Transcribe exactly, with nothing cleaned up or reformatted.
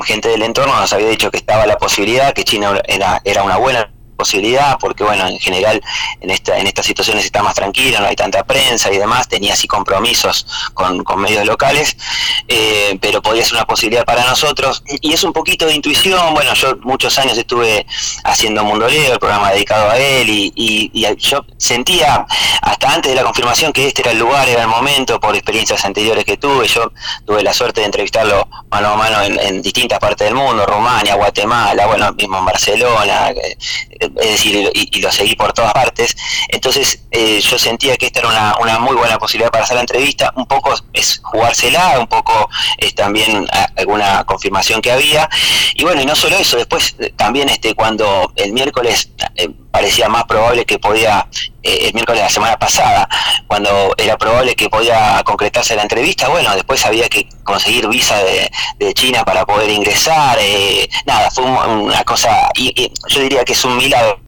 gente del entorno nos había dicho que estaba la posibilidad, que China era, era una buena posibilidad, porque bueno, en general en esta en estas situaciones está más tranquila, no hay tanta prensa y demás, tenía así compromisos con, con medios locales, eh, pero podía ser una posibilidad para nosotros, y es un poquito de intuición. Bueno, yo muchos años estuve haciendo Mundo Leo, el programa dedicado a él, y, y, y yo sentía hasta antes de la confirmación que este era el lugar, era el momento, por experiencias anteriores que tuve. Yo tuve la suerte de entrevistarlo mano a mano en, en distintas partes del mundo, Rumania, Guatemala, bueno, mismo en Barcelona, eh, es decir, y, y lo seguí por todas partes. Entonces eh, yo sentía que esta era una, una muy buena posibilidad para hacer la entrevista. Un poco es jugársela, un poco es también a, alguna confirmación que había, y bueno, y no solo eso, después eh, también este cuando el miércoles eh, parecía más probable que podía, eh, el miércoles de la semana pasada, cuando era probable que podía concretarse la entrevista, bueno, después había que conseguir visa de, de China para poder ingresar, eh, nada, fue un, una cosa, y, y yo diría que es un milagro